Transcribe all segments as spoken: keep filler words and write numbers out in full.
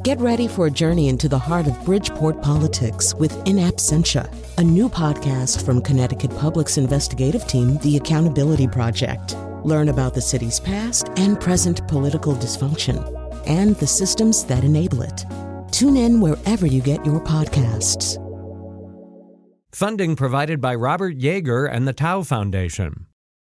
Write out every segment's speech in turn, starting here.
Get ready for a journey into the heart of Bridgeport politics with In Absentia, a new podcast from Connecticut Public's investigative team, The Accountability Project. Learn about the city's past and present political dysfunction and the systems that enable it. Tune in wherever you get your podcasts. Funding provided by Robert Yeager and the Tao Foundation.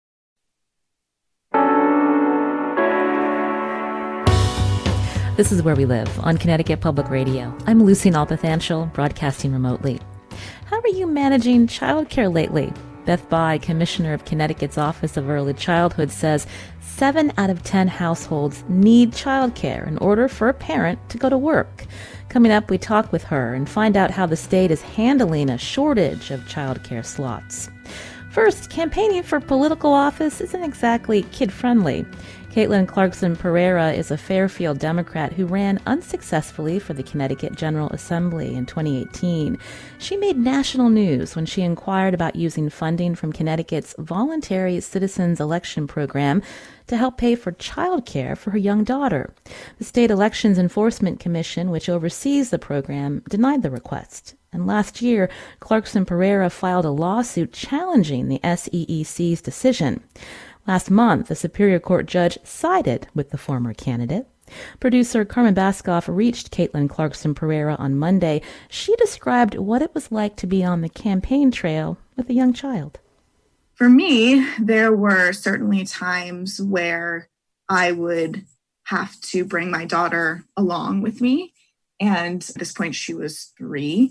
This is Where We Live on Connecticut Public Radio. I'm Lucy Nalpathanchel, broadcasting remotely. How are you managing childcare lately? Beth Bai, Commissioner of Connecticut's Office of Early Childhood, says seven out of ten households need childcare in order for a parent to go to work. Coming up, we talk with her and find out how the state is handling a shortage of childcare slots. First, campaigning for political office isn't exactly kid-friendly. Caitlin Clarkson Pereira is a Fairfield Democrat who ran unsuccessfully for the Connecticut General Assembly in twenty eighteen. She made national news when she inquired about using funding from Connecticut's Voluntary Citizens Election Program to help pay for child care for her young daughter. The State Elections Enforcement Commission, which oversees the program, denied the request. And last year, Clarkson Pereira filed a lawsuit challenging the S E E C's decision. Last month, a Superior Court judge sided with the former candidate. Producer Carmen Baskoff reached Caitlin Clarkson Pereira on Monday. She described what it was like to be on the campaign trail with a young child. For me, there were certainly times where I would have to bring my daughter along with me. And at this point, she was three.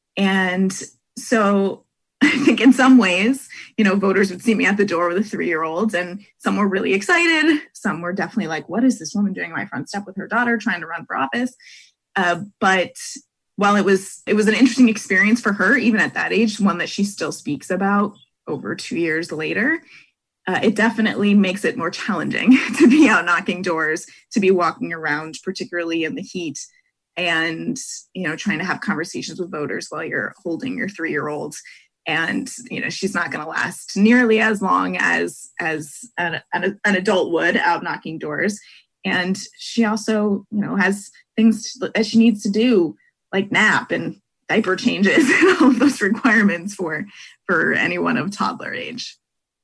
And so I think in some ways, you know, voters would see me at the door with a three-year-old, and some were really excited. Some were definitely like, what is this woman doing on my front step with her daughter trying to run for office? Uh, but while it was it was an interesting experience for her, even at that age, one that she still speaks about over two years later, uh, it definitely makes it more challenging to be out knocking doors, to be walking around, particularly in the heat, and, you know, trying to have conversations with voters while you're holding your three-year-old. And, you know, she's not going to last nearly as long as as an, an, an adult would out knocking doors. And she also, you know, has things that she needs to do, like nap and diaper changes and all of those requirements for for anyone of toddler age.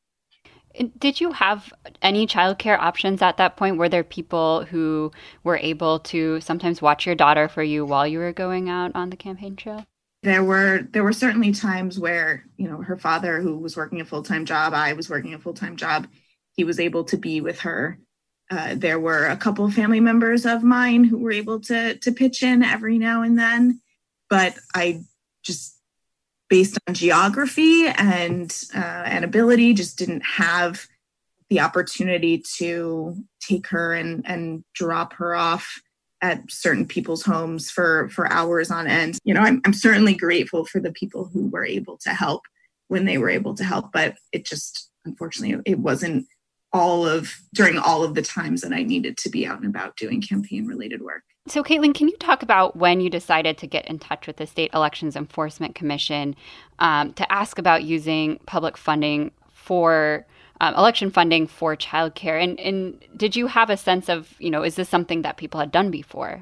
Did you have any childcare options at that point? Were there people who were able to sometimes watch your daughter for you while you were going out on the campaign trail? There were there were certainly times where, you know, her father, who was working a full-time job, I was working a full-time job, he was able to be with her. Uh, there were a couple of family members of mine who were able to to pitch in every now and then. But I just, based on geography and uh, and ability, just didn't have the opportunity to take her and, and drop her off at certain people's homes for, for hours on end. You know, I'm, I'm certainly grateful for the people who were able to help when they were able to help, but it just, unfortunately, it wasn't all of, during all of the times that I needed to be out and about doing campaign related work. So Caitlin, can you talk about when you decided to get in touch with the State Elections Enforcement Commission um, to ask about using public funding for Um, election funding for childcare? And, and did you have a sense of, you know, is this something that people had done before?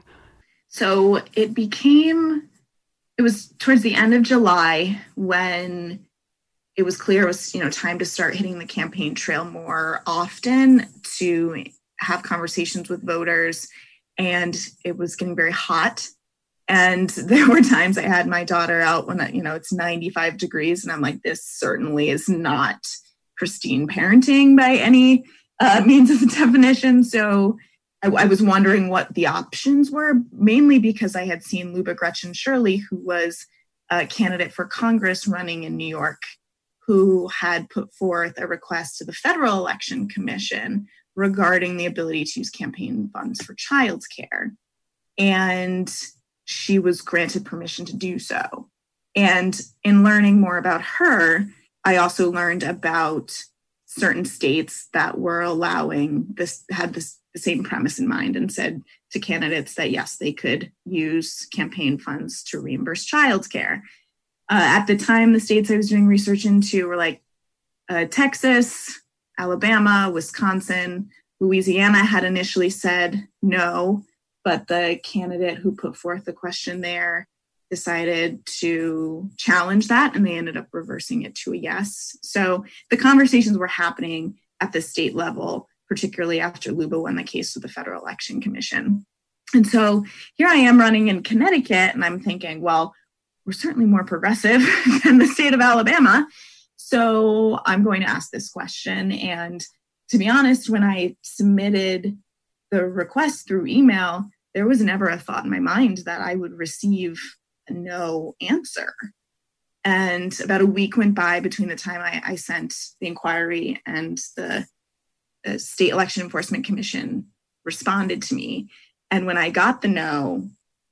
So it became, it was towards the end of July when it was clear it was, you know, time to start hitting the campaign trail more often, to have conversations with voters. And it was getting very hot. And there were times I had my daughter out when, you know, it's ninety-five degrees. And I'm like, this certainly is not pristine parenting by any uh, means of the definition. So I, I was wondering what the options were, mainly because I had seen Luba Gretchen Shirley, who was a candidate for Congress running in New York, who had put forth a request to the Federal Election Commission regarding the ability to use campaign funds for childcare. And she was granted permission to do so. And in learning more about her, I also learned about certain states that were allowing this, had this the same premise in mind, and said to candidates that, yes, they could use campaign funds to reimburse childcare. Uh, at the time, the states I was doing research into were like uh, Texas, Alabama, Wisconsin. Louisiana had initially said no, but the candidate who put forth the question there decided to challenge that, and they ended up reversing it to a yes. So the conversations were happening at the state level, particularly after Luba won the case with the Federal Election Commission. And so here I am running in Connecticut, and I'm thinking, well, we're certainly more progressive than the state of Alabama. So I'm going to ask this question. And to be honest, when I submitted the request through email, there was never a thought in my mind that I would receive a no answer. And about a week went by between the time I, I sent the inquiry and the, the State Election Enforcement Commission responded to me. And when I got the no,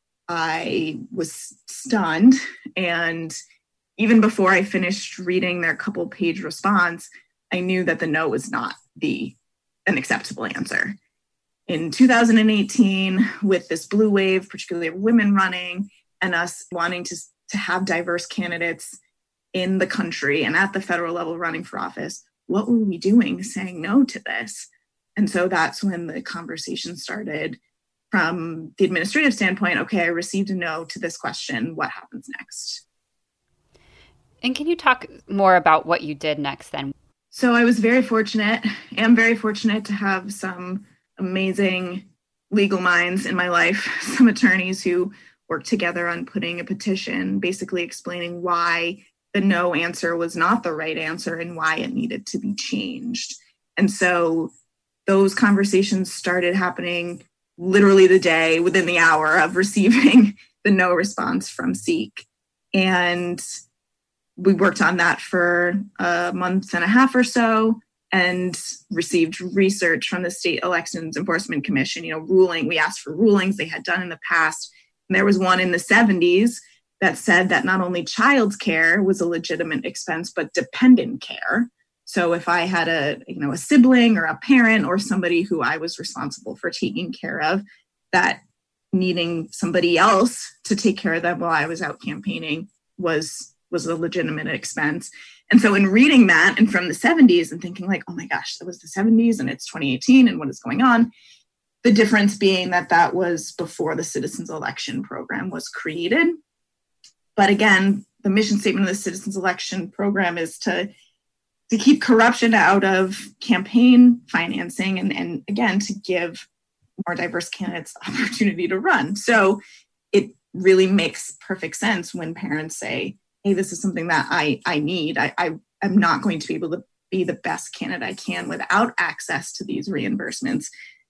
I was stunned. And even before I finished reading their couple page response, I knew that the no was not the an acceptable answer. In two thousand eighteen, with this blue wave, particularly of women running, and us wanting to, to have diverse candidates in the country and at the federal level running for office, what were we doing saying no to this? And so that's when the conversation started from the administrative standpoint. Okay, I received a no to this question. What happens next? And can you talk more about what you did next then? So I was very fortunate, am very fortunate to have some amazing legal minds in my life, some attorneys who worked together on putting a petition, basically explaining why the no answer was not the right answer and why it needed to be changed. And so those conversations started happening literally the day, within the hour of receiving the no response from SEEK. And we worked on that for a month and a half or so and received research from the State Elections Enforcement Commission, you know, ruling. We asked for rulings they had done in the past. And there was one in the seventies that said that not only child's care was a legitimate expense, but dependent care. So if I had a, you know, a sibling or a parent or somebody who I was responsible for taking care of, that needing somebody else to take care of them while I was out campaigning was was a legitimate expense. And so in reading that and from the seventies and thinking like, oh my gosh, that was the seventies and it's twenty eighteen and what is going on? The difference being that that was before the Citizens Election Program was created. But again, the mission statement of the Citizens Election Program is to, to keep corruption out of campaign financing and, and again, to give more diverse candidates the opportunity to run. So it really makes perfect sense when parents say, hey, this is something that I, I need. I, I am not going to be able to be the best candidate I can without access to these reimbursements.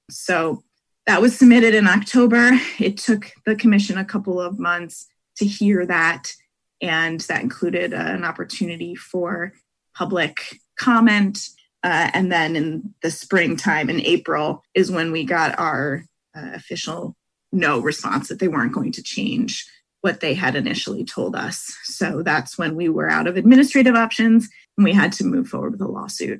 So that was submitted in October. It took the commission a couple of months to hear that. And that included uh, an opportunity for public comment. Uh, and then in the springtime, in April, is when we got our uh, official no response that they weren't going to change what they had initially told us. So that's when we were out of administrative options and we had to move forward with a lawsuit.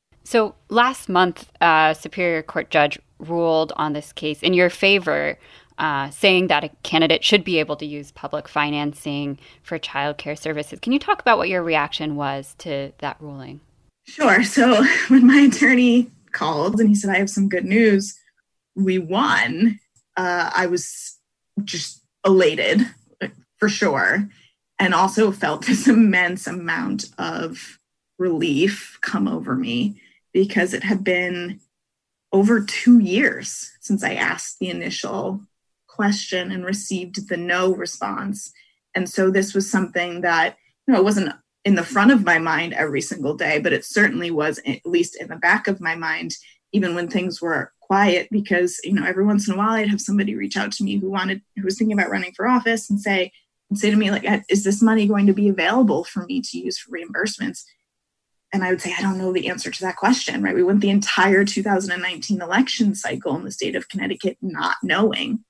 So last month, a Superior Court judge ruled on this case in your favor, uh, saying that a candidate should be able to use public financing for childcare services. Can you talk about what your reaction was to that ruling? Sure. So when my attorney called and he said, I have some good news, we won, uh, I was just elated for sure. And also felt this immense amount of relief come over me because it had been over two years since I asked the initial question and received the no response. And so this was something that, you know, it wasn't in the front of my mind every single day, but it certainly was at least in the back of my mind, even when things were quiet, because, you know, every once in a while I'd have somebody reach out to me who wanted, who was thinking about running for office and say, and say to me, like, is this money going to be available for me to use for reimbursements? And I would say, I don't know the answer to that question, right? We went the entire two thousand nineteen election cycle in the state of Connecticut not knowing.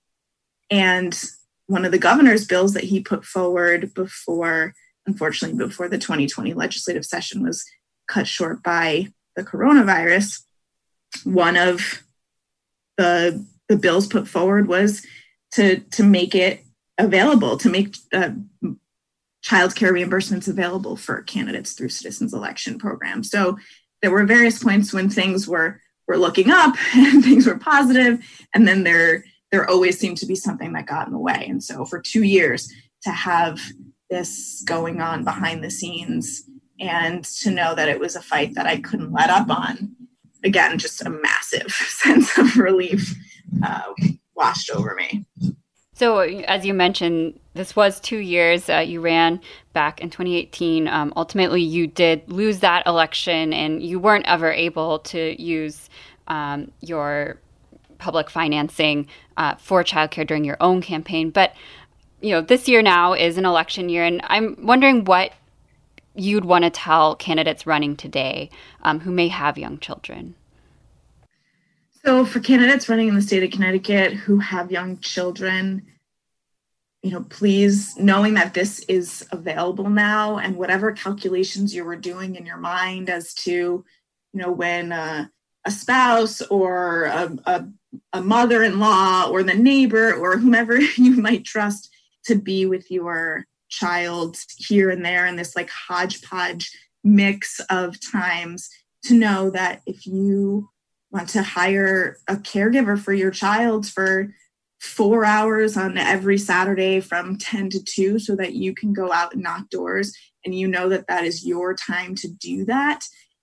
And one of the governor's bills that he put forward before, unfortunately, before the twenty twenty legislative session was cut short by the coronavirus, one of the, the bills put forward was to, to make it available, to make uh, childcare reimbursements available for candidates through Citizens Election Program. So there were various points when things were were looking up and things were positive, and then there there always seemed to be something that got in the way. And so for two years to have this going on behind the scenes and to know that it was a fight that I couldn't let up on, again, just a massive sense of relief uh, washed over me. So as you mentioned, this was two years. Uh, you ran back in twenty eighteen. Um, ultimately, you did lose that election and you weren't ever able to use um, your public financing uh, for childcare during your own campaign. But, you know, this year now is an election year, and I'm wondering what you'd want to tell candidates running today um, who may have young children. So for candidates running in the state of Connecticut who have young children, you know, please, knowing that this is available now and whatever calculations you were doing in your mind as to, you know, when uh, a spouse or a, a, a mother-in-law or the neighbor or whomever you might trust to be with your child here and there in this like hodgepodge mix of times, to know that if you want to hire a caregiver for your child for four hours on every Saturday from ten to two so that you can go out and knock doors and you know that that is your time to do that,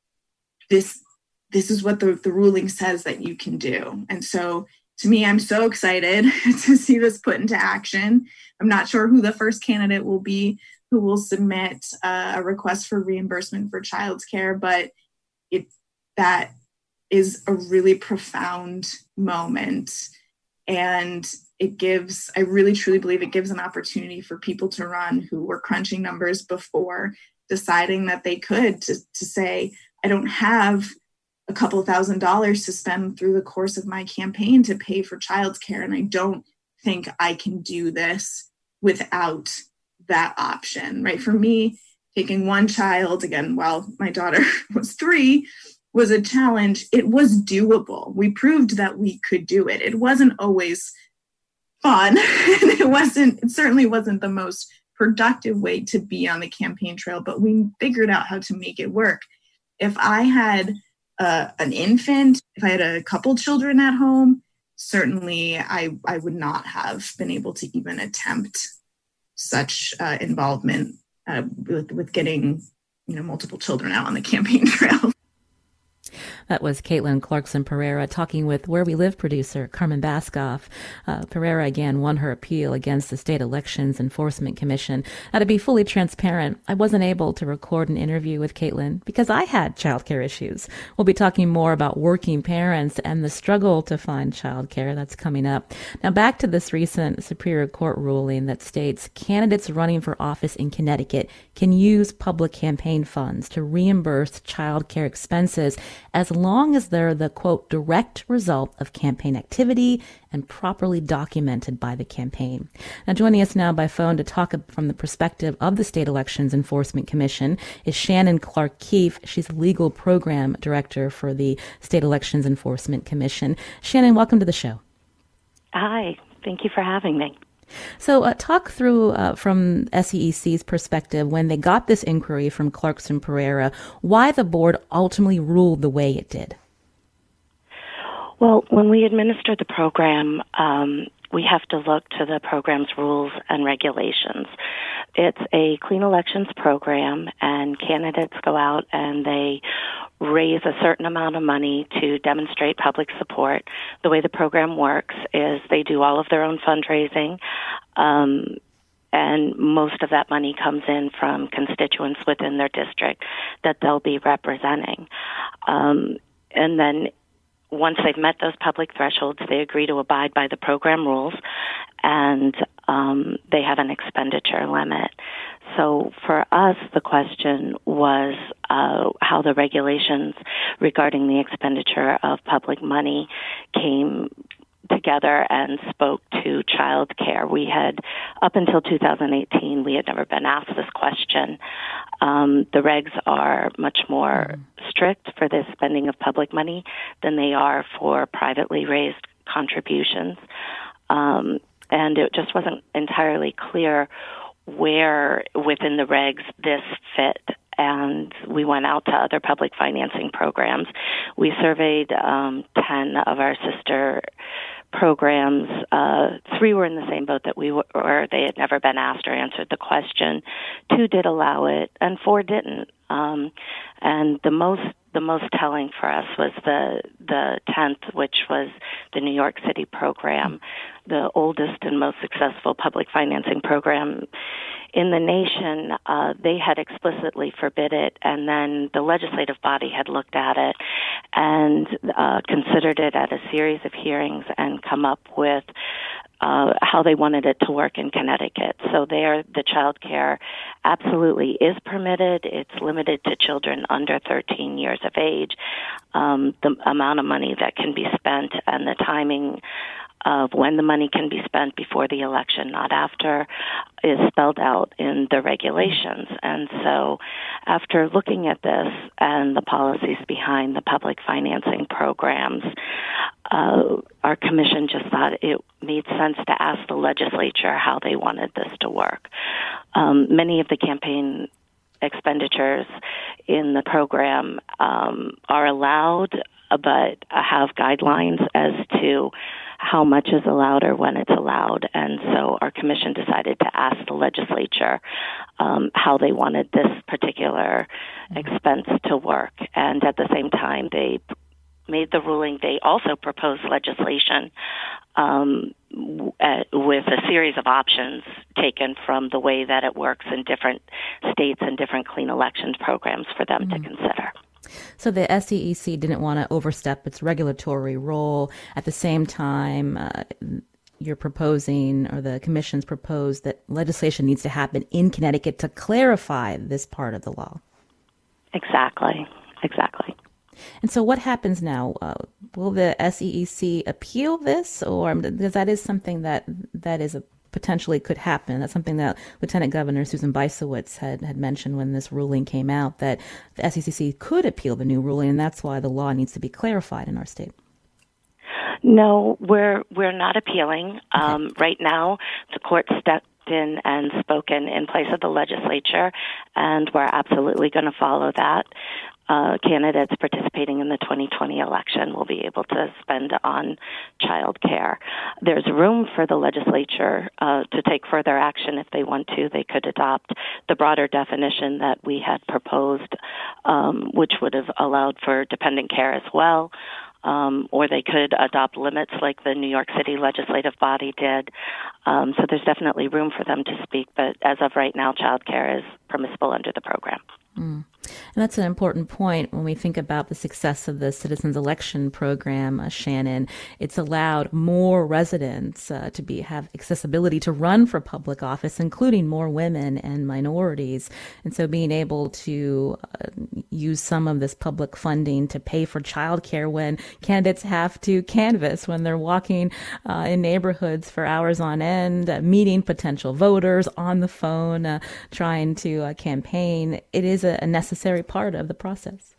this this is what the, the ruling says that you can do. And so to me, I'm so excited to see this put into action. I'm not sure who the first candidate will be who will submit uh, a request for reimbursement for childcare, but it that is a really profound moment. And it gives, I really truly believe it gives an opportunity for people to run who were crunching numbers before, deciding that they could, to, to say, I don't have a couple thousand dollars to spend through the course of my campaign to pay for childcare. And I don't think I can do this without that option, right? For me, taking one child, again, while my daughter was three, was a challenge. It was doable. We proved that we could do it. It wasn't always fun. It wasn't, it certainly wasn't the most productive way to be on the campaign trail, but we figured out how to make it work. If I had uh, an infant, if I had a couple children at home, certainly I, I would not have been able to even attempt such uh, involvement uh, with, with getting, you know, multiple children out on the campaign trail. That was Caitlin Clarkson Pereira talking with Where We Live producer Carmen Baskoff. Uh, Pereira again won her appeal against the State Elections Enforcement Commission. Now, to be fully transparent, I wasn't able to record an interview with Caitlin because I had childcare issues. We'll be talking more about working parents and the struggle to find childcare. That's coming up. Now, back to this recent Superior Court ruling that states candidates running for office in Connecticut can use public campaign funds to reimburse childcare expenses as long as they're the, quote, direct result of campaign activity and properly documented by the campaign. Now, joining us now by phone to talk from the perspective of the State Elections Enforcement Commission is Shannon Clark Keefe. She's legal program director for the State Elections Enforcement Commission. Shannon, welcome to the show. Hi, thank you for having me. So uh, talk through uh, from S E E C's perspective, when they got this inquiry from Clarkson Pereira, why the board ultimately ruled the way it did. Well, when we administer the program, um, we have to look to the program's rules and regulations. It's a clean elections program, and candidates go out and they raise a certain amount of money to demonstrate public support. The way the program works is they do all of their own fundraising, um, and most of that money comes in from constituents within their district that they'll be representing. Um, and then once they've met those public thresholds, they agree to abide by the program rules, and um, they have an expenditure limit. So for us, the question was uh, how the regulations regarding the expenditure of public money came together and spoke to child care. We had, up until two thousand eighteen, we had never been asked this question. Um, the regs are much more strict for the spending of public money than they are for privately raised contributions. Um, and it just wasn't entirely clear where within the regs this fit. And we went out to other public financing programs. We surveyed um, ten of our sister programs. Uh, three were in the same boat that we were, or they had never been asked or answered the question. Two did allow it, and four didn't. Um, and the most the most telling for us was the the tenth, which was the New York City program, the oldest and most successful public financing program in the nation. Uh, they had explicitly forbid it, and then the legislative body had looked at it and uh, considered it at a series of hearings and come up with uh, how they wanted it to work in Connecticut. So there, the child care absolutely is permitted. It's limited to children under thirteen years of age. Um, the amount of money that can be spent and the timing of when the money can be spent before the election, not after, is spelled out in the regulations. And so after looking at this and the policies behind the public financing programs, uh, our commission just thought it made sense to ask the legislature how they wanted this to work. Um, many of the campaign expenditures in the program um, are allowed, but have guidelines as to how much is allowed or when it's allowed. And so our commission decided to ask the legislature um, how they wanted this particular expense to work. And at the same time, they made the ruling. They also proposed legislation um, w- uh, with a series of options taken from the way that it works in different states and different clean elections programs for them mm-hmm. to consider. So the S E E C didn't want to overstep its regulatory role. At the same time, uh, you're proposing, or the commission's proposed, that legislation needs to happen in Connecticut to clarify this part of the law. Exactly. Exactly. And so what happens now? Uh, will the S E E C appeal this? Or because that is something that that is a potentially could happen. That's something that Lieutenant Governor Susan Bysiewicz had, had mentioned when this ruling came out, that the S E E C could appeal the new ruling, and that's why the law needs to be clarified in our state. No, we're we're not appealing. Okay. Um, right now, the court stepped in and spoken in place of the legislature, and we're absolutely going to follow that. Uh, candidates participating in the twenty twenty election will be able to spend on child care. There's room for the legislature uh, to take further action if they want to. They could adopt the broader definition that we had proposed, um, which would have allowed for dependent care as well. Um, or they could adopt limits like the New York City legislative body did. Um, so there's definitely room for them to speak, but as of right now, child care is permissible under the program. Mm. And that's an important point when we think about the success of the Citizens Election Program, uh, Shannon. It's allowed more residents uh, to be have accessibility to run for public office, including more women and minorities. And so being able to uh, use some of this public funding to pay for childcare when candidates have to canvass, when they're walking uh, in neighborhoods for hours on end, uh, meeting potential voters on the phone, uh, trying to uh, campaign, it is a, a necessary part of the process.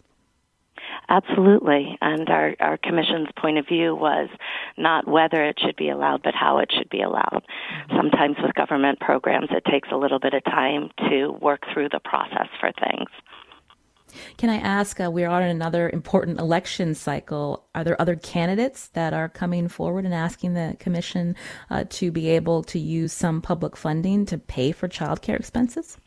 Absolutely. And our, our commission's point of view was not whether it should be allowed, but how it should be allowed. Mm-hmm. Sometimes with government programs, it takes a little bit of time to work through the process for things. Can I ask, uh, we are in another important election cycle. Are there other candidates that are coming forward and asking the commission uh, to be able to use some public funding to pay for child care expenses?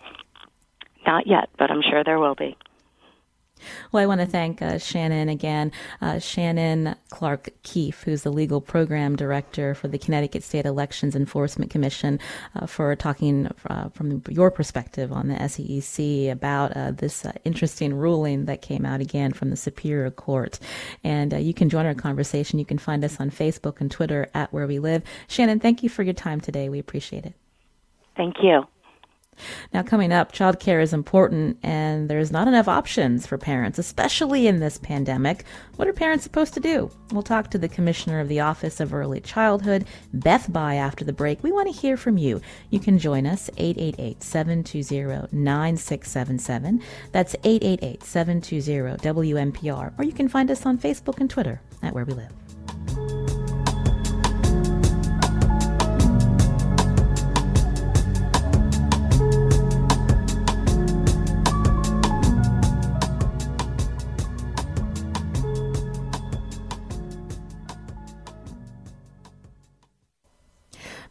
Not yet, but I'm sure there will be. Well, I want to thank uh, Shannon again, uh, Shannon Clark Keefe, who's the legal program director for the Connecticut State Elections Enforcement Commission, uh, for talking uh, from your perspective on the S E E C about uh, this uh, interesting ruling that came out again from the Superior Court. And uh, you can join our conversation. You can find us on Facebook and Twitter at Where We Live. Shannon, thank you for your time today. We appreciate it. Thank you. Now, coming up, childcare is important, and there's not enough options for parents, especially in this pandemic. What are parents supposed to do? We'll talk to the Commissioner of the Office of Early Childhood, Beth Bye, after the break. We want to hear from you. You can join us, eight eight eight, seven two zero, nine six seven seven. That's eight eight eight, seven two zero, W N P R. Or you can find us on Facebook and Twitter at Where We Live.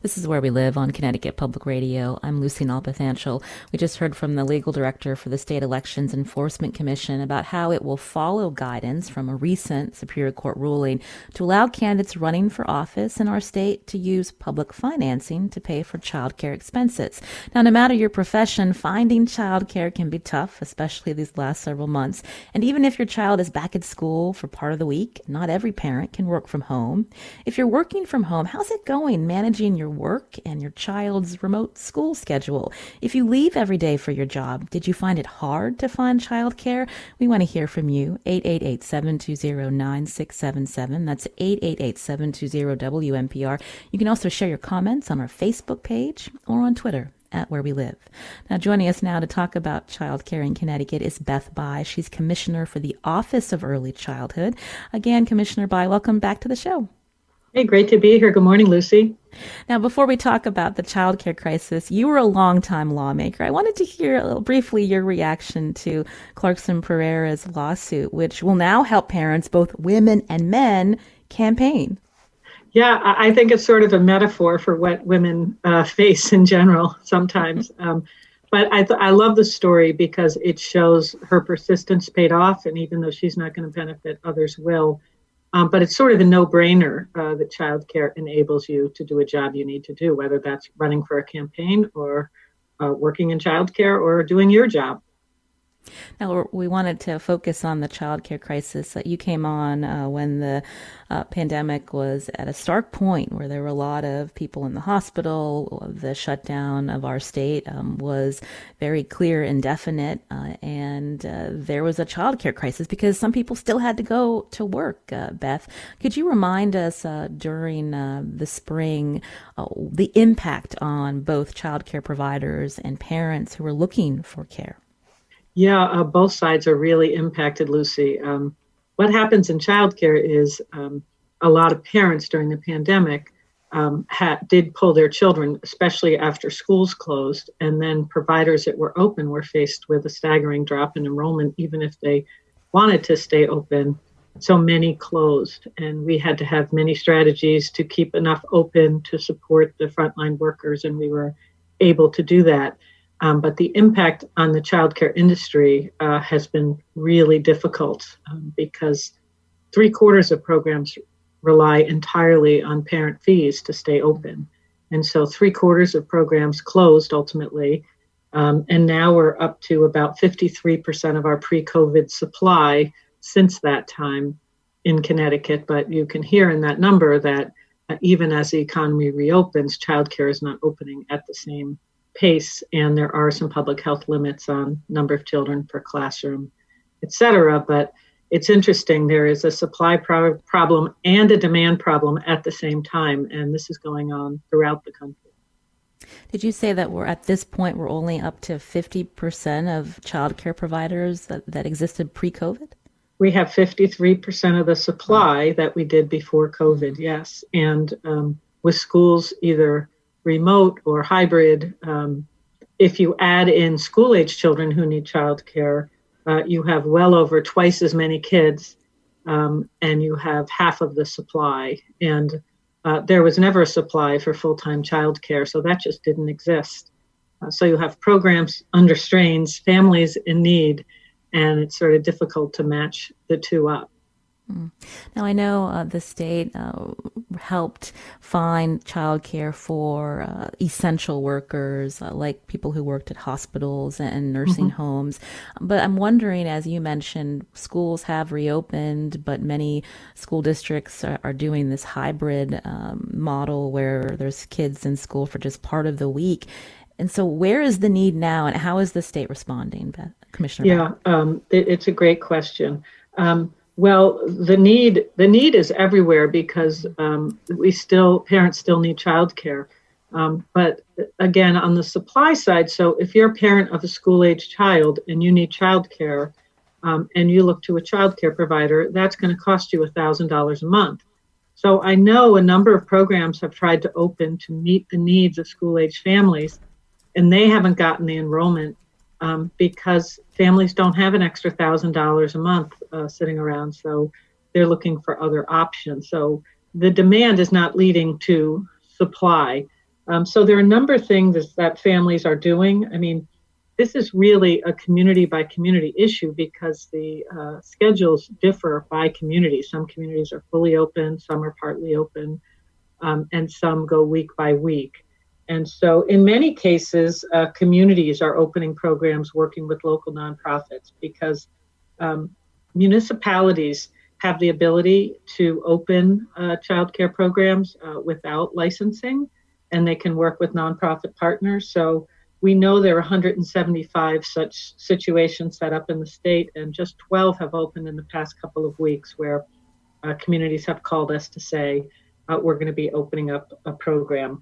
This is Where We Live on Connecticut Public Radio. I'm Lucy Nalpathanchel. We just heard from the legal director for the State Elections Enforcement Commission about how it will follow guidance from a recent Superior Court ruling to allow candidates running for office in our state to use public financing to pay for child care expenses. Now, no matter your profession, finding child care can be tough, especially these last several months. And even if your child is back at school for part of the week, not every parent can work from home. If you're working from home, how's it going managing your work and your child's remote school schedule? If you leave every day for your job, did you find it hard to find childcare? We want to hear from you. eight eight eight, seven two zero, nine six seven seven. That's eight eight eight, seven two zero, W M P R. You can also share your comments on our Facebook page or on Twitter at Where We Live. Now, joining us now to talk about childcare in Connecticut is Beth Bai. She's Commissioner for the Office of Early Childhood. Again, Commissioner Bai, welcome back to the show. Hey, great to be here. Good morning, Lucy. Now, before we talk about the child care crisis, you were a longtime lawmaker. I wanted to hear a little briefly your reaction to Clarkson Pereira's lawsuit, which will now help parents, both women and men, campaign. Yeah, I think it's sort of a metaphor for what women uh, face in general sometimes. Um, but I, th- I love the story because it shows her persistence paid off. And even though she's not going to benefit, others will. Um, but it's sort of a no-brainer uh, that childcare enables you to do a job you need to do, whether that's running for a campaign or uh, working in childcare or doing your job. Now, we wanted to focus on the child care crisis. You came on uh, when the uh, pandemic was at a stark point where there were a lot of people in the hospital. The shutdown of our state um, was very clear and definite, uh, and uh, there was a child care crisis because some people still had to go to work. Uh, Beth, could you remind us uh, during uh, the spring uh, the impact on both child care providers and parents who were looking for care? Yeah, uh, both sides are really impacted, Lucy. Um, what happens in childcare is um, a lot of parents during the pandemic um, ha- did pull their children, especially after schools closed, and then providers that were open were faced with a staggering drop in enrollment, even if they wanted to stay open. So many closed, and we had to have many strategies to keep enough open to support the frontline workers, and we were able to do that. Um, but the impact on the childcare industry uh, has been really difficult um, because three quarters of programs rely entirely on parent fees to stay open. And so three quarters of programs closed ultimately. Um, and now we're up to about fifty-three percent of our pre-COVID supply since that time in Connecticut. But you can hear in that number that uh, even as the economy reopens, childcare is not opening at the same pace, and there are some public health limits on number of children per classroom, et cetera. But it's interesting, there is a supply pro- problem and a demand problem at the same time, and this is going on throughout the country. Did you say that we're at this point, we're only up to fifty percent of child care providers that, that existed pre-COVID? We have fifty-three percent of the supply that we did before COVID, yes. And um, with schools either remote or hybrid, um, if you add in school-age children who need childcare, uh, you have well over twice as many kids, um, and you have half of the supply. And uh, there was never a supply for full-time childcare, so that just didn't exist. Uh, so you have programs under strains, families in need, and it's sort of difficult to match the two up. Now, I know uh, the state uh, helped find childcare for uh, essential workers, uh, like people who worked at hospitals and nursing mm-hmm. homes. But I'm wondering, as you mentioned, schools have reopened, but many school districts are, are doing this hybrid um, model where there's kids in school for just part of the week. And so where is the need now, and how is the state responding, Beth, Commissioner? Yeah, um, it, it's a great question. Um, Well, the need the need is everywhere because um, we still parents still need childcare. Um, but again, on the supply side, so if you're a parent of a school-age child and you need childcare, um, and you look to a childcare provider, that's going to cost you one thousand dollars a month. So I know a number of programs have tried to open to meet the needs of school-age families, and they haven't gotten the enrollment um, because families don't have an extra one thousand dollars a month uh, sitting around. So they're looking for other options. So the demand is not leading to supply. Um, so there are a number of things that families are doing. I mean, this is really a community by community issue because the uh, schedules differ by community. Some communities are fully open, some are partly open, um, and some go week by week. And so in many cases, uh, communities are opening programs working with local nonprofits because um, municipalities have the ability to open uh, child care programs uh, without licensing, and they can work with nonprofit partners. So we know there are one hundred seventy-five such situations set up in the state, and just twelve have opened in the past couple of weeks where uh, communities have called us to say, uh, we're going to be opening up a program.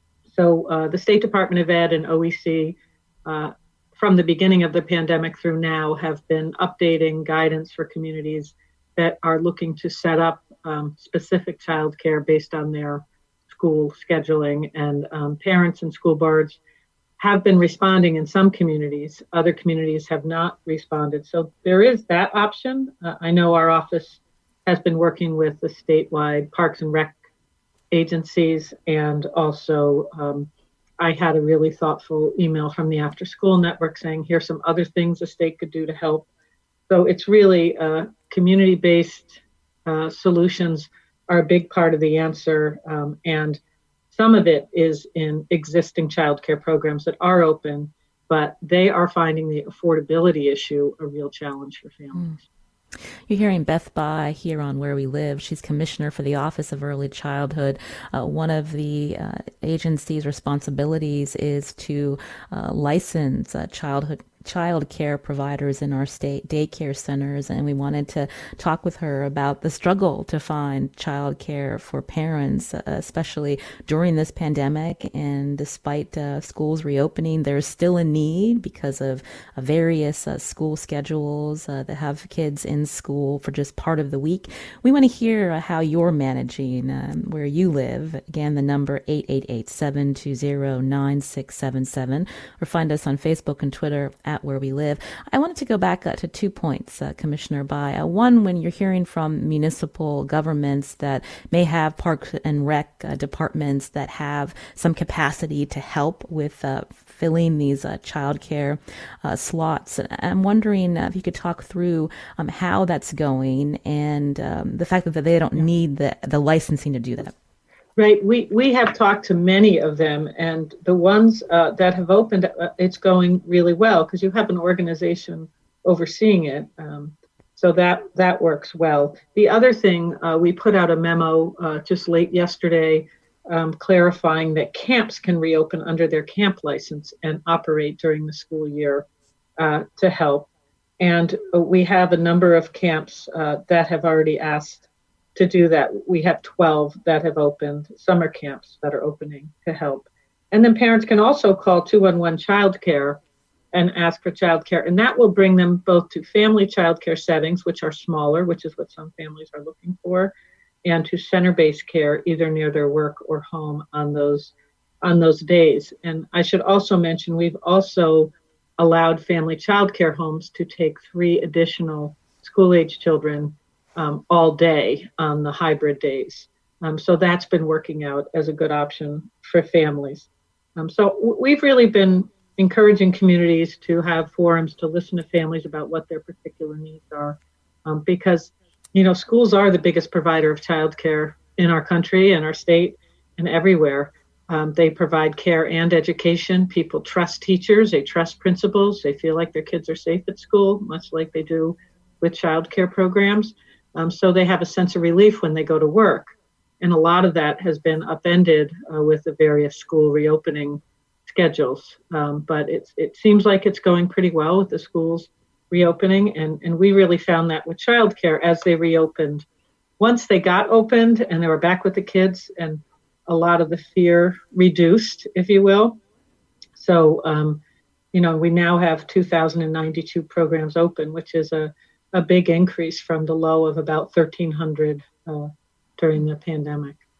So uh, the State Department of Ed and O E C, uh, from the beginning of the pandemic through now, have been updating guidance for communities that are looking to set up um, specific childcare based on their school scheduling. And um, parents and school boards have been responding in some communities. Other communities have not responded. So there is that option. Uh, I know our office has been working with the statewide Parks and Rec agencies, and also um, I had a really thoughtful email from the After School Network saying, here's some other things the state could do to help. So it's really uh, community-based uh, solutions are a big part of the answer, um, and some of it is in existing childcare programs that are open, but they are finding the affordability issue a real challenge for families. Mm. You're hearing Beth Bai here on Where We Live. She's commissioner for the Office of Early Childhood. Uh, one of the uh, agency's responsibilities is to uh, license uh, childhood child care providers in our state daycare centers, and we wanted to talk with her about the struggle to find child care for parents, uh, especially during this pandemic. And despite uh, schools reopening, there's still a need because of uh, various uh, school schedules uh, that have kids in school for just part of the week. We want to hear uh, how you're managing um, where you live. Again, the number eight eight eight, seven two zero, nine six seven seven, or find us on Facebook and Twitter at Where We Live. I wanted to go back uh, to two points, uh, Commissioner Bai. Uh, one, when you're hearing from municipal governments that may have park and rec uh, departments that have some capacity to help with uh, filling these uh, childcare uh, slots, I'm wondering uh, if you could talk through um, how that's going and um, the fact that they don't need the, the licensing to do that. Right. We we have talked to many of them, and the ones uh, that have opened, uh, it's going really well because you have an organization overseeing it. Um, so that that works well. The other thing, uh, we put out a memo uh, just late yesterday um, clarifying that camps can reopen under their camp license and operate during the school year uh, to help. And uh, we have a number of camps uh, that have already asked to do that. We have twelve that have opened, summer camps that are opening to help. And then parents can also call two one one Child Care and ask for child care. And that will bring them both to family child care settings, which are smaller, which is what some families are looking for, and to center-based care, either near their work or home on those on those days. And I should also mention, we've also allowed family child care homes to take three additional school-age children Um, all day on the hybrid days. Um, so that's been working out as a good option for families. Um, so w- we've really been encouraging communities to have forums to listen to families about what their particular needs are. Um, because, you know, schools are the biggest provider of childcare in our country and our state and everywhere. Um, they provide care and education. People trust teachers, they trust principals, they feel like their kids are safe at school, much like they do with childcare programs. Um, so they have a sense of relief when they go to work. And a lot of that has been upended uh, with the various school reopening schedules. Um, but it's, it seems like it's going pretty well with the schools reopening. And, and we really found that with childcare as they reopened. Once they got opened and they were back with the kids, and a lot of the fear reduced, if you will. So, um, you know, we now have two thousand ninety-two programs open, which is a a big increase from the low of about thirteen hundred uh, during the pandemic.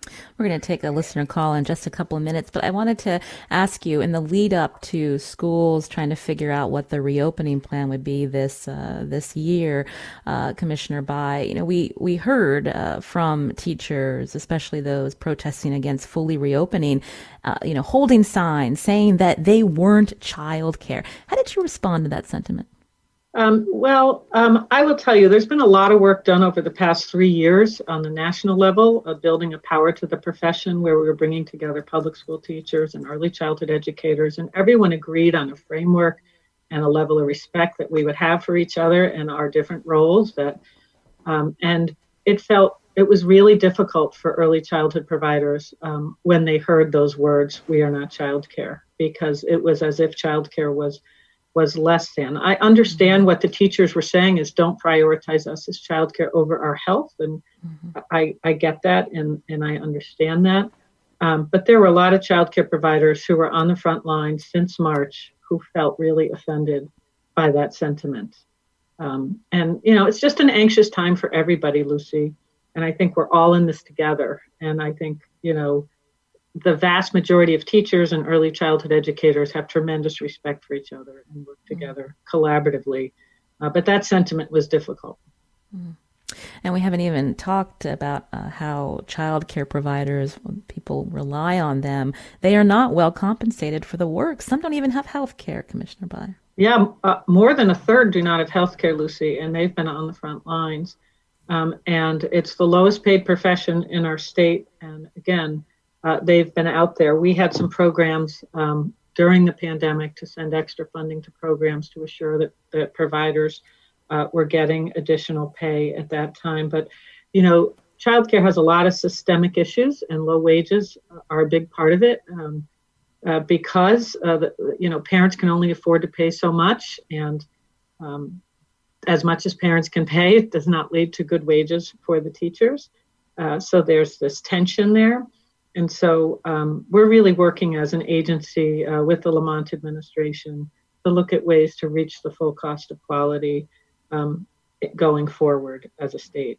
We're going to take a listener call in just a couple of minutes, but I wanted to ask you, in the lead up to schools trying to figure out what the reopening plan would be this uh, this year, uh, Commissioner Bai, you know, we we heard uh, from teachers, especially those protesting against fully reopening, uh, you know, holding signs saying that they weren't childcare. How did you respond to that sentiment? Um, well, um, I will tell you, there's been a lot of work done over the past three years on the national level of building a power to the profession, where we were bringing together public school teachers and early childhood educators, and everyone agreed on a framework and a level of respect that we would have for each other and our different roles. That, um, and it felt it was really difficult for early childhood providers um, when they heard those words, "We are not childcare," because it was as if childcare was was less than. I understand what the teachers were saying is don't prioritize us as childcare over our health. And mm-hmm. I, I get that and, and I understand that. Um, but there were a lot of childcare providers who were on the front lines since March who felt really offended by that sentiment. Um, and, you know, it's just an anxious time for everybody, Lucy. And I think we're all in this together. And I think, you know, the vast majority of teachers and early childhood educators have tremendous respect for each other and work together mm. collaboratively. Uh, but that sentiment was difficult. Mm. And we haven't even talked about uh, how child care providers, when people rely on them, they are not well compensated for the work. Some don't even have health care, Commissioner Bai. Yeah, uh, more than a third do not have health care, Lucy, and they've been on the front lines. Um, and it's the lowest paid profession in our state. And again, Uh, they've been out there. We had some programs um, during the pandemic to send extra funding to programs to assure that, that providers uh, were getting additional pay at that time. But, you know, childcare has a lot of systemic issues, and low wages are a big part of it um, uh, because, uh, the, you know, parents can only afford to pay so much. And um, as much as parents can pay, it does not lead to good wages for the teachers. Uh, so there's this tension there. And so um, we're really working as an agency uh, with the Lamont administration to look at ways to reach the full cost of quality um, going forward as a state.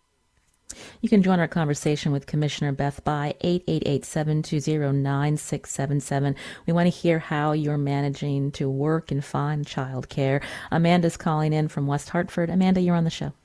You can join our conversation with Commissioner Beth Bai, eight eight eight, seven two zero, nine six seven seven. We want to hear how you're managing to work and find childcare. Amanda's calling in from West Hartford. Amanda, you're on the show.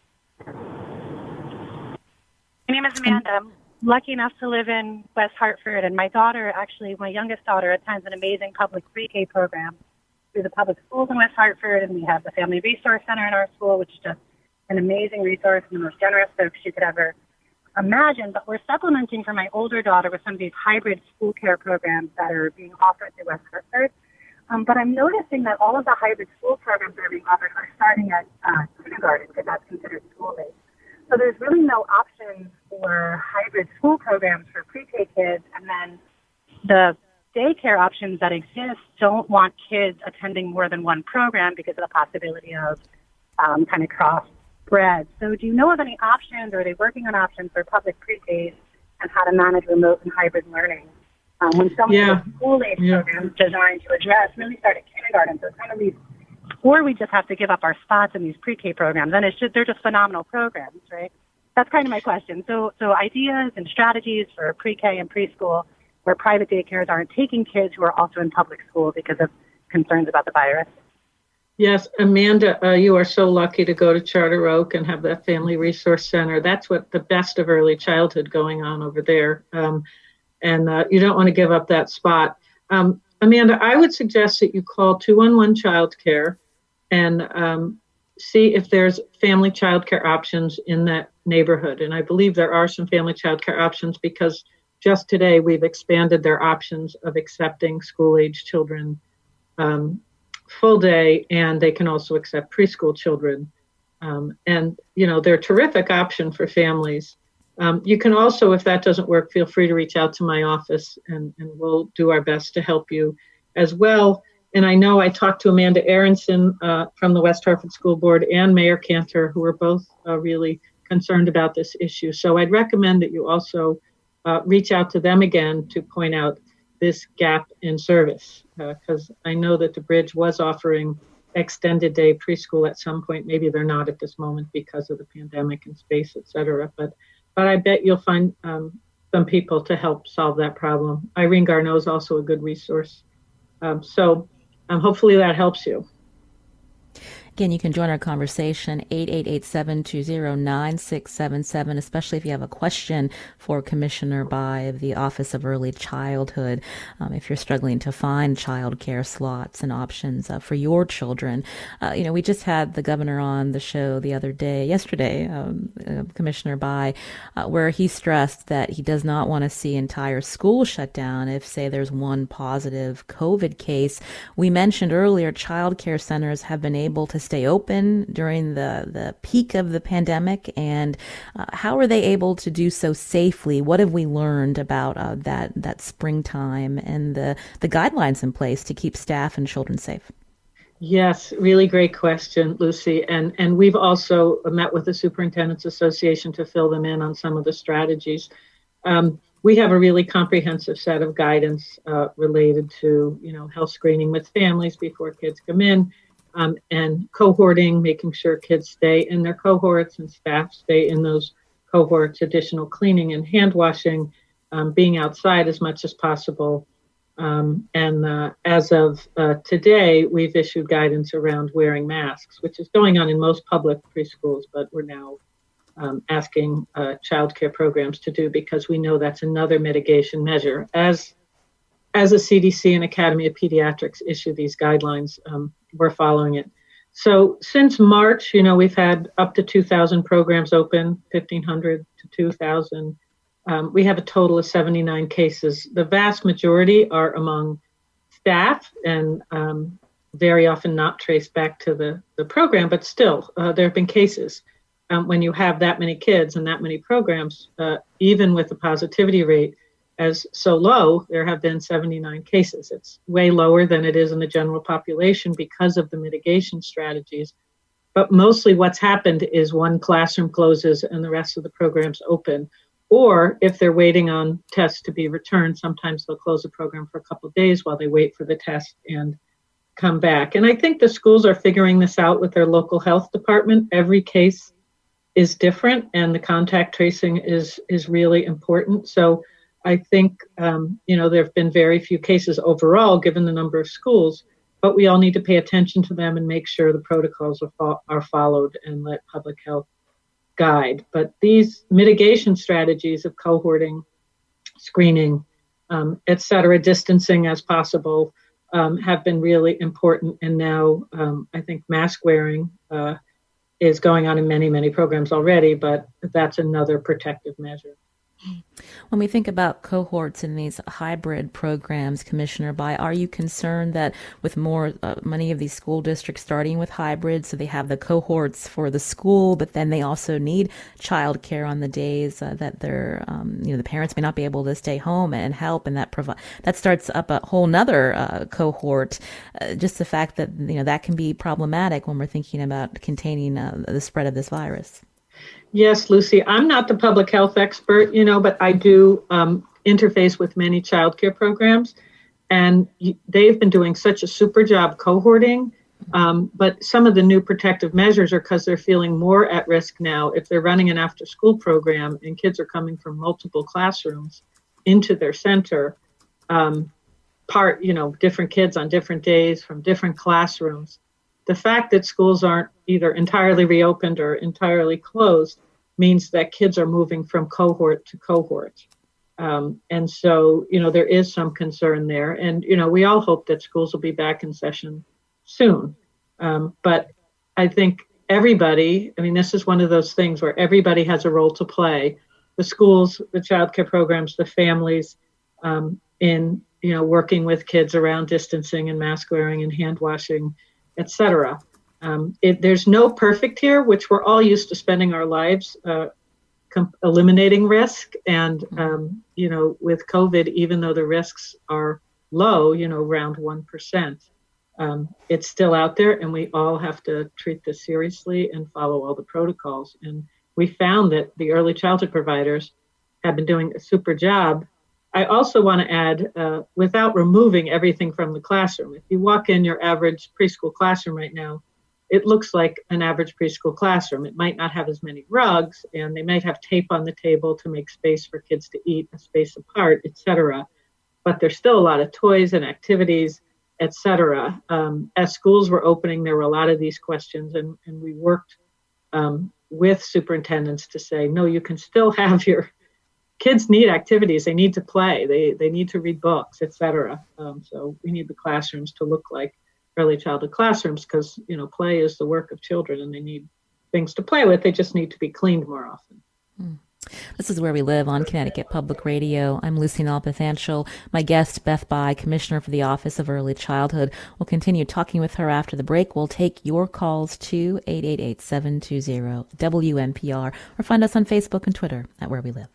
My name is Amanda. I'm lucky enough to live in West Hartford, and my daughter, actually, my youngest daughter, attends an amazing public pre-K program through the public schools in West Hartford, and we have the Family Resource Center in our school, which is just an amazing resource and the most generous folks you could ever imagine. But we're supplementing for my older daughter with some of these hybrid school care programs that are being offered through West Hartford. Um, but I'm noticing that all of the hybrid school programs that are being offered are starting at uh, kindergarten, because that's considered school-based. So there's really no options for hybrid school programs for pre-K kids, and then the daycare options that exist don't want kids attending more than one program because of the possibility of um, kind of cross-bred. So do you know of any options, or are they working on options for public pre-Ks and how to manage remote and hybrid learning? Um, when some yeah. of the school-age yeah. programs designed to address really start at kindergarten, so it's kind of these, or we just have to give up our spots in these pre-K programs, and it's just, they're just phenomenal programs, right? That's kind of my question. So, so ideas and strategies for pre-K and preschool where private daycares aren't taking kids who are also in public school because of concerns about the virus. Yes, Amanda, uh, you are so lucky to go to Charter Oak and have that Family Resource Center. That's what the best of early childhood going on over there. Um, and uh, you don't want to give up that spot. Um, Amanda, I would suggest that you call two one one Child Care and um, see if there's family child care options in that neighborhood. And I believe there are some family child care options, because just today we've expanded their options of accepting school-age children um, full day, and they can also accept preschool children. Um, and, you know, they're a terrific option for families. Um, you can also, if that doesn't work, feel free to reach out to my office, and, and we'll do our best to help you as well. And I know I talked to Amanda Aronson uh, from the West Hartford School Board and Mayor Cantor, who are both uh, really concerned about this issue. So I'd recommend that you also uh, reach out to them again to point out this gap in service, because uh, I know that the Bridge was offering extended day preschool at some point. Maybe they're not at this moment because of the pandemic and space, et cetera. But, but I bet you'll find um, some people to help solve that problem. Irene Garneau is also a good resource. Um, so um, hopefully that helps you. Again, you can join our conversation, eight eight eight, seven two zero, nine six seven seven, especially if you have a question for Commissioner Bai of the Office of Early Childhood. Um, if you're struggling to find child care slots and options uh, for your children. Uh, you know, we just had the governor on the show the other day, yesterday, um, uh, Commissioner Bai, uh, where he stressed that he does not want to see entire schools shut down if, say, there's one positive COVID case. We mentioned earlier, child care centers have been able to stay open during the, the peak of the pandemic, and uh, how are they able to do so safely? What have we learned about uh, that that springtime and the, the guidelines in place to keep staff and children safe? Yes, really great question, Lucy. And and we've also met with the Superintendents Association to fill them in on some of the strategies. Um, we have a really comprehensive set of guidance uh, related to, you know, health screening with families before kids come in. Um, and cohorting, making sure kids stay in their cohorts and staff stay in those cohorts, additional cleaning and hand washing, um, being outside as much as possible. Um, and uh, as of uh, today, we've issued guidance around wearing masks, which is going on in most public preschools, but we're now um, asking uh, child care programs to do, because we know that's another mitigation measure. As As the C D C and Academy of Pediatrics issue these guidelines, um, we're following it. So since March, you know, we've had up to two thousand programs open, fifteen hundred to two thousand. Um, we have a total of seventy-nine cases. The vast majority are among staff and um, very often not traced back to the, the program, but still, uh, there have been cases. Um, when you have that many kids and that many programs, uh, even with the positivity rate as so low, there have been seventy-nine cases. It's way lower than it is in the general population because of the mitigation strategies. But mostly what's happened is one classroom closes and the rest of the programs open. Or if they're waiting on tests to be returned, sometimes they'll close the program for a couple of days while they wait for the test and come back. And I think the schools are figuring this out with their local health department. Every case is different and the contact tracing is, is really important. So I think, um, you know, there have been very few cases overall, given the number of schools, but we all need to pay attention to them and make sure the protocols are, fo- are followed and let public health guide. But these mitigation strategies of cohorting, screening, um, et cetera, distancing as possible, um, have been really important. And now um, I think mask wearing uh, is going on in many, many programs already, but that's another protective measure. When we think about cohorts in these hybrid programs, Commissioner Bai, are you concerned that with more, uh, many of these school districts starting with hybrid, so they have the cohorts for the school, but then they also need child care on the days uh, that they're, um, you know, the parents may not be able to stay home and help, and that provi- that starts up a whole nother uh, cohort. Uh, just the fact that, you know, that can be problematic when we're thinking about containing uh, the spread of this virus. Yes, Lucy, I'm not the public health expert, you know, but I do um, interface with many childcare programs, and they've been doing such a super job cohorting. Um, but some of the new protective measures are because they're feeling more at risk now. If they're running an after school program and kids are coming from multiple classrooms into their center, um, part, you know, different kids on different days from different classrooms. The fact that schools aren't either entirely reopened or entirely closed means that kids are moving from cohort to cohort. Um, and so, you know, there is some concern there. And, you know, we all hope that schools will be back in session soon. Um, but I think everybody, I mean, this is one of those things where everybody has a role to play. The schools, the childcare programs, the families, um, in, you know, working with kids around distancing and mask wearing and hand washing, et cetera. Um, it, there's no perfect here, which we're all used to spending our lives uh, com- eliminating risk. And, um, you know, with COVID, even though the risks are low, you know, around one percent, um, it's still out there, and we all have to treat this seriously and follow all the protocols. And we found that the early childhood providers have been doing a super job. I also want to add, uh, without removing everything from the classroom, if you walk in your average preschool classroom right now, it looks like an average preschool classroom. It might not have as many rugs, and they might have tape on the table to make space for kids to eat, a space apart, et cetera. But there's still a lot of toys and activities, et cetera. Um, as schools were opening, there were a lot of these questions, and, and we worked um, with superintendents to say, no, you can still have your kids need activities. They need to play. They they need to read books, et cetera. Um, so we need the classrooms to look like early childhood classrooms because, you know, play is the work of children and they need things to play with. They just need to be cleaned more often. Mm. This is Where We Live on Connecticut Public Radio. I'm Lucy Nalpathanchel. My guest, Beth Bai, Commissioner for the Office of Early Childhood. We'll continue talking with her after the break. We'll take your calls to eight eight eight, seven two zero, W N P R or find us on Facebook and Twitter at Where We Live.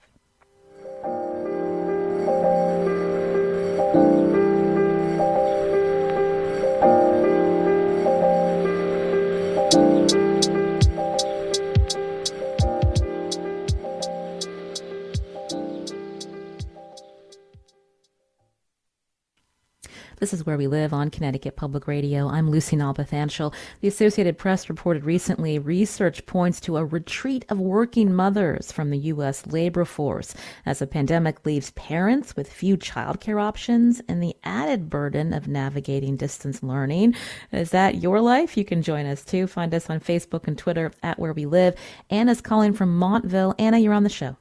This is Where We Live on Connecticut Public Radio. I'm Lucy Nalpathanchel. The Associated Press reported recently research points to a retreat of working mothers from the U S labor force as the pandemic leaves parents with few childcare options and the added burden of navigating distance learning. Is that your life? You can join us too. Find us on Facebook and Twitter at Where We Live. Anna's calling from Montville. Anna, you're on the show.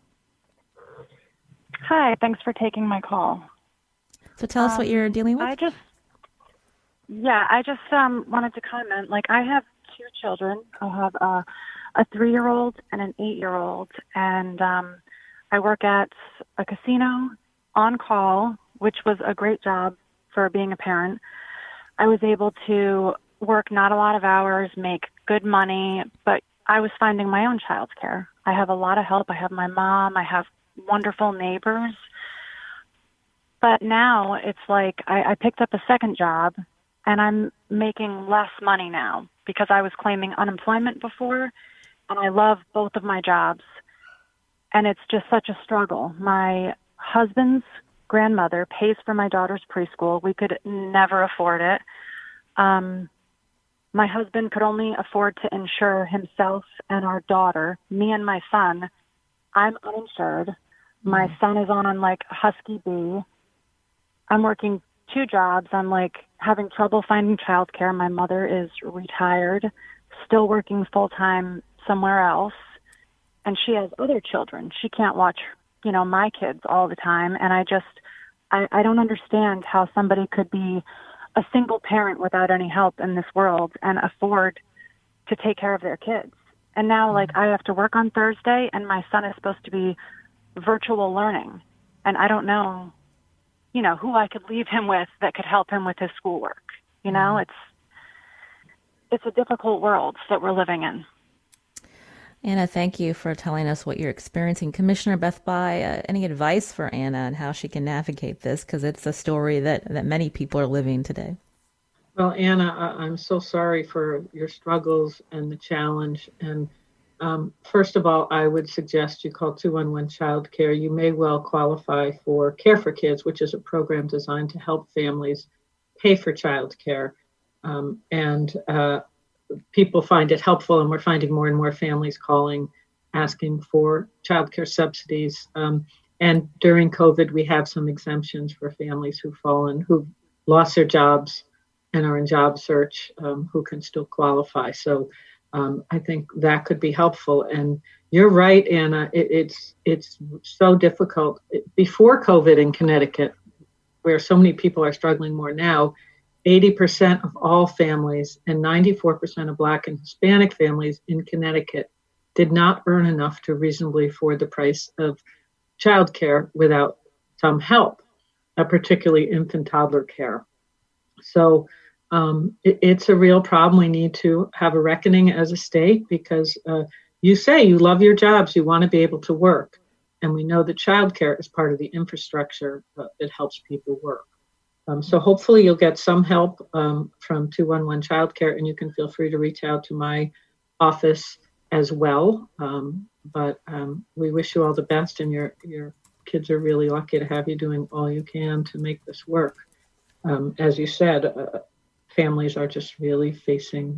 Hi, thanks for taking my call. So tell us um, what you're dealing with. I just, yeah, I just um, wanted to comment. Like, I have two children. I have a, a three-year-old and an eight-year-old, and um, I work at a casino on call, which was a great job for being a parent. I was able to work not a lot of hours, make good money, but I was finding my own childcare. I have a lot of help. I have my mom. I have wonderful neighbors. But now it's like I, I picked up a second job and I'm making less money now because I was claiming unemployment before and I love both of my jobs. And it's just such a struggle. My husband's grandmother pays for my daughter's preschool. We could never afford it. Um, my husband could only afford to insure himself and our daughter, me and my son. I'm uninsured. My mm. son is on like Husky B. I'm working two jobs. I'm like having trouble finding childcare. My mother is retired, still working full time somewhere else. And she has other children. She can't watch, you know, my kids all the time. And I just, I, I don't understand how somebody could be a single parent without any help in this world and afford to take care of their kids. And now, like, I have to work on Thursday and my son is supposed to be virtual learning. And I don't know, you know, who I could leave him with that could help him with his schoolwork. You know, it's it's a difficult world that we're living in. Anna, thank you for telling us what you're experiencing. Commissioner Beth Bai, uh, any advice for Anna on how she can navigate this? Because it's a story that, that many people are living today. Well, Anna, I'm so sorry for your struggles and the challenge. And um, first of all, I would suggest you call two one one Child Care. You may well qualify for Care for Kids, which is a program designed to help families pay for child care. Um, and uh, people find it helpful, and we're finding more and more families calling, asking for child care subsidies. Um, and during COVID, we have some exemptions for families who've fallen, who've lost their jobs and are in job search, um, who can still qualify. So um, I think that could be helpful. And you're right, Anna, it, it's it's so difficult. Before COVID in Connecticut, where so many people are struggling more now, eighty percent of all families and ninety-four percent of Black and Hispanic families in Connecticut did not earn enough to reasonably afford the price of childcare without some help, uh, particularly infant toddler care. So um, it, it's a real problem. We need to have a reckoning as a state because uh, you say you love your jobs, you want to be able to work. And we know that childcare is part of the infrastructure uh, that helps people work. Um, so hopefully you'll get some help um, from two one one Child Care, and you can feel free to reach out to my office as well. Um, but um, we wish you all the best, and your your kids are really lucky to have you doing all you can to make this work. Um, as you said, uh, families are just really facing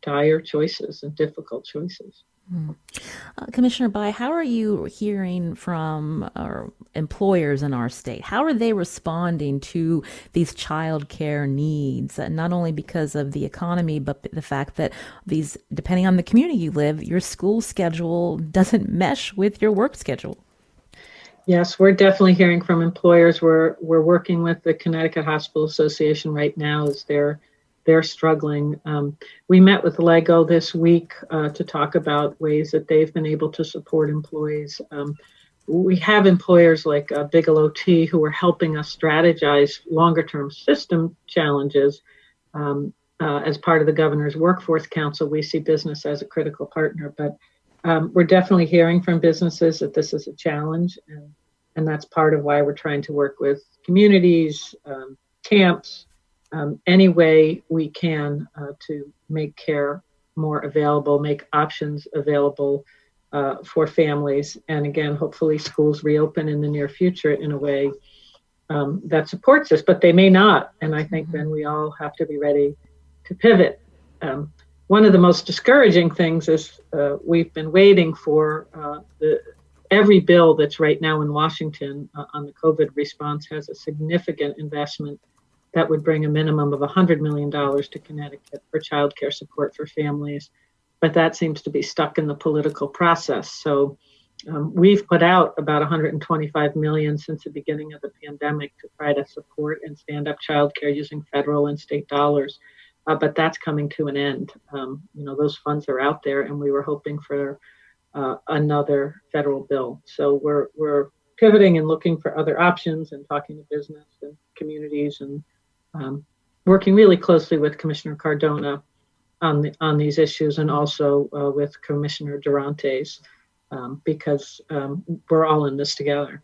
dire choices and difficult choices. Mm. Uh, Commissioner Bai, how are you hearing from uh, employers in our state? How are they responding to these child care needs, uh, not only because of the economy, but the fact that these, depending on the community you live, your school schedule doesn't mesh with your work schedule? Yes, we're definitely hearing from employers. We're we're working with the Connecticut Hospital Association right now as they're they're struggling. Um, we met with LEGO this week uh, to talk about ways that they've been able to support employees. Um, we have employers like uh, Bigelow Tea who are helping us strategize longer-term system challenges. Um, uh, as part of the Governor's Workforce Council, we see business as a critical partner, but um, we're definitely hearing from businesses that this is a challenge, and, and that's part of why we're trying to work with communities, um, camps, Um, any way we can uh, to make care more available, make options available uh, for families. And again, hopefully schools reopen in the near future in a way um, that supports us, but they may not. And I think then we all have to be ready to pivot. Um, one of the most discouraging things is uh, we've been waiting for uh, the every bill that's right now in Washington uh, on the COVID response has a significant investment that would bring a minimum of one hundred million dollars to Connecticut for child care support for families. But that seems to be stuck in the political process. So um, we've put out about one hundred twenty-five million dollars since the beginning of the pandemic to try to support and stand up child care using federal and state dollars. Uh, but that's coming to an end. Um, you know, those funds are out there, and we were hoping for uh, another federal bill. So we're we're pivoting and looking for other options and talking to business and communities and Um, working really closely with Commissioner Cardona on the, on these issues, and also uh, with Commissioner Durantes, um, because um, we're all in this together.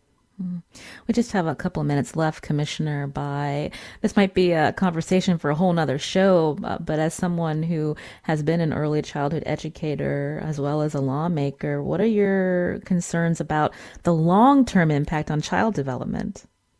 We just have a couple of minutes left, Commissioner Bai. This might be a conversation for a whole nother show, but as someone who has been an early childhood educator as well as a lawmaker, what are your concerns about the long-term impact on child development?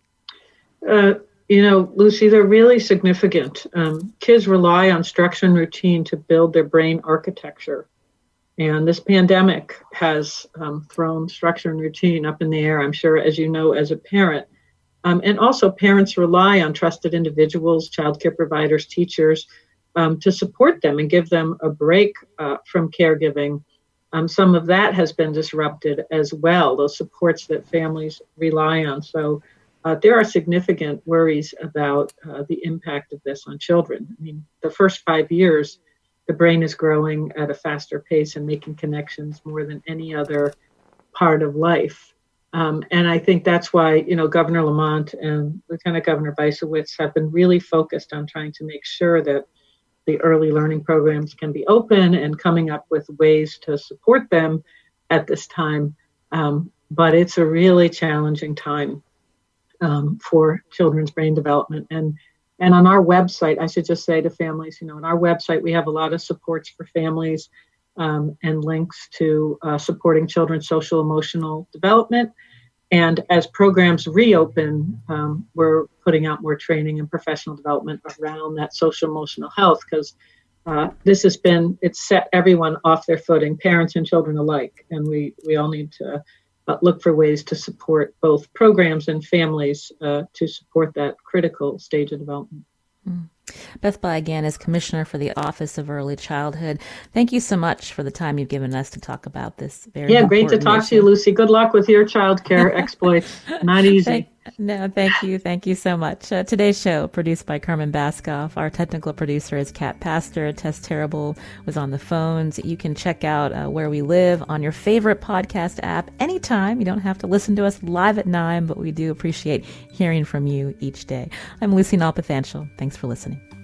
Uh, You know, Lucy, they're really significant. Um, kids rely on structure and routine to build their brain architecture. And this pandemic has um, thrown structure and routine up in the air, I'm sure, as you know, as a parent. Um, and also parents rely on trusted individuals, childcare providers, teachers, um, to support them and give them a break uh, from caregiving. Um, some of that has been disrupted as well, those supports that families rely on. So Uh, there are significant worries about uh, the impact of this on children. I mean, the first five years, the brain is growing at a faster pace and making connections more than any other part of life. Um, and I think that's why, you know, Governor Lamont and Lieutenant Governor Bysewicz have been really focused on trying to make sure that the early learning programs can be open and coming up with ways to support them at this time. Um, but it's a really challenging time Um, for children's brain development. And and on our website, I should just say to families, you know, on our website, we have a lot of supports for families um, and links to uh, supporting children's social emotional development. And as programs reopen, um, we're putting out more training and professional development around that social emotional health, because uh, this has been, it's set everyone off their footing, parents and children alike. And we, we all need to But look for ways to support both programs and families uh, to support that critical stage of development. Mm. Beth Bai again is Commissioner for the Office of Early Childhood. Thank you so much for the time you've given us to talk about this very Yeah, great to talk issue. to you, Lucy. Good luck with your child care exploits. Not easy. Thank, no, thank you. Thank you so much. Uh, today's show, produced by Carmen Baskoff. Our technical producer is Kat Pastor. Tess Terrible was on the phones. You can check out uh, Where We Live on your favorite podcast app anytime. You don't have to listen to us live at nine, but we do appreciate hearing from you each day. I'm Lucy Nalpathanchel. Thanks for listening.